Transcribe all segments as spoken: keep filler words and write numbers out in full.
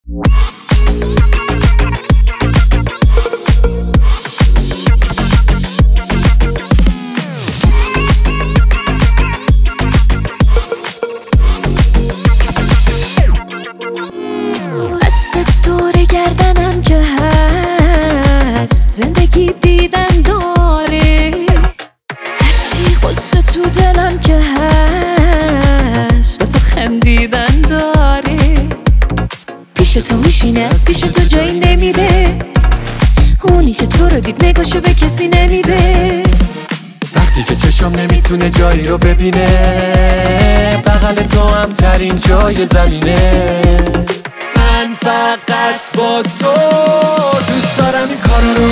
گردنم که هست زندگی دیدن داره، هرچی قصه تو دلم که هست با تو خندیدن داره. پیش تو میشینه از پیش تو جایی نمیره، اونی که تو رو دید نگاشو به کسی نمیده. وقتی که چشم نمیتونه جایی رو ببینه، بغل تو هم ترین جای زمینه. من فقط با تو دوست دارم این کارا رو،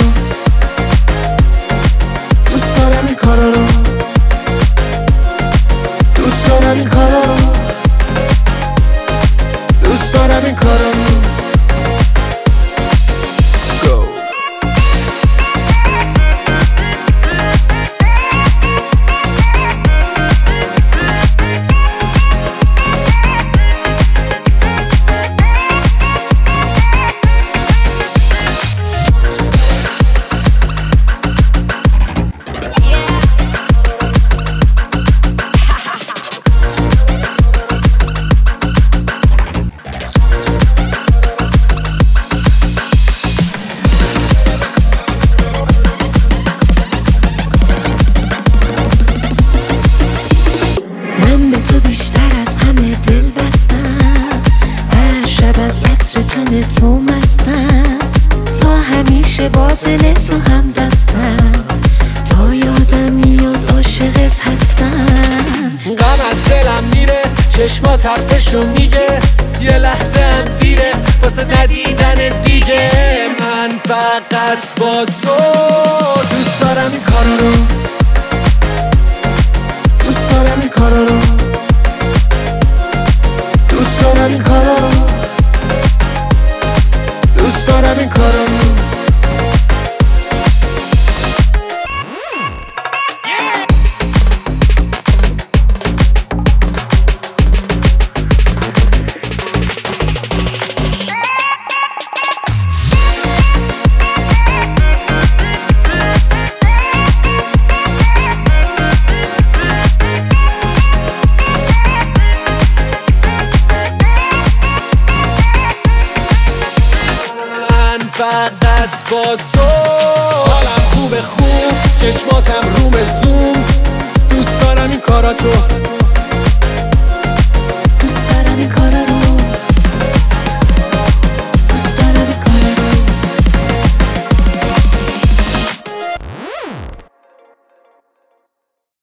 دوست دارم این کارا رو، دوست دارم این کارا رو، دوست دارم این کارا رو. تو مستم تا همیشه با دل تو هم دستم، تا یادم میاد عاشقت هستم. غم از دلم میره چشمات حرفشو میگه، یه لحظه هم دیره واسه ندیدن دیگه. من فقط با تو دوست دارم این کارا رو، دوست دارم این کارا رو، دوست دارم این کارا رو، دوست دارم این کارا رو. فقط با تو حالم خوبه، خوب چشماتم روم زوم، دوست دارم این کاراتو.